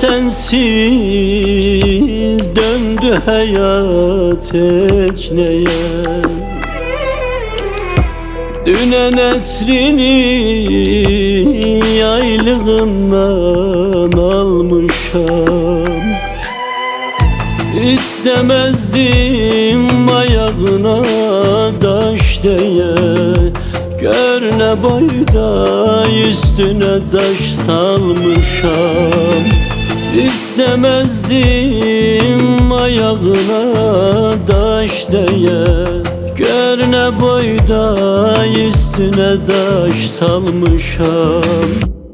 sensiz döndü hayat tekneye. Dünen etrini yaylığından almışam. İstemezdim ayağına taş değe. Gör ne boyda üstüne taş salmışam. İstemezdim ayağına taş değe. Gör ne boyda üstüne taş salmışam.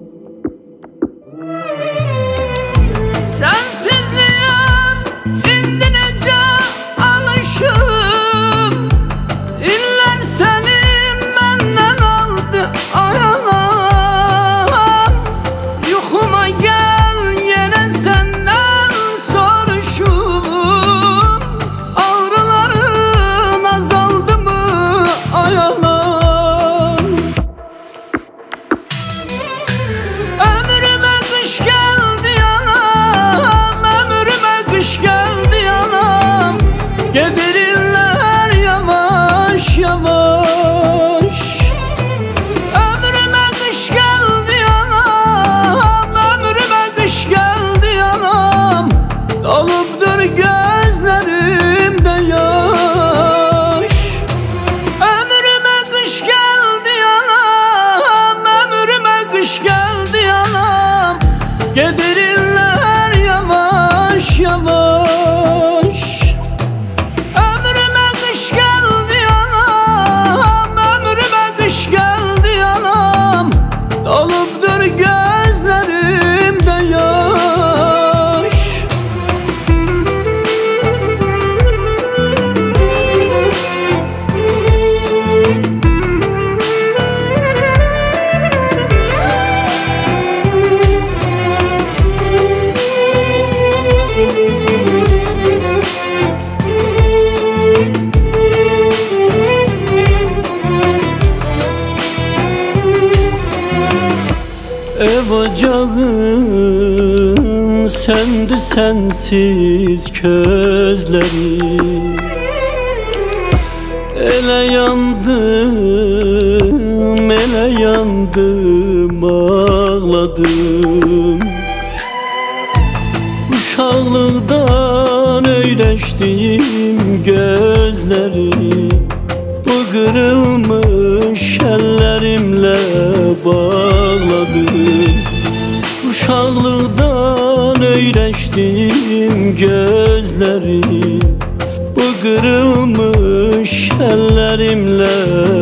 Gedirirler yavaş yavaş. Ömrüme kış geldi anam, ömrüme kış geldi anam. Dolupdur gözlerimde yaş. Ömrüme kış geldi anam, ömrüme kış geldi anam. Gedirirler yavaş yavaş. Dolupdur gözlerimde yaş. Ev ocağın söndü sensiz közlerim. Ele yandım, ele yandım, ağladım. Uşaklıktan öyrəşdim gözlerim. Bu kırılmış ellerimle bağladım. Uşaklıktan öyrəşdim gözlerim. Bu kırılmış ellerimle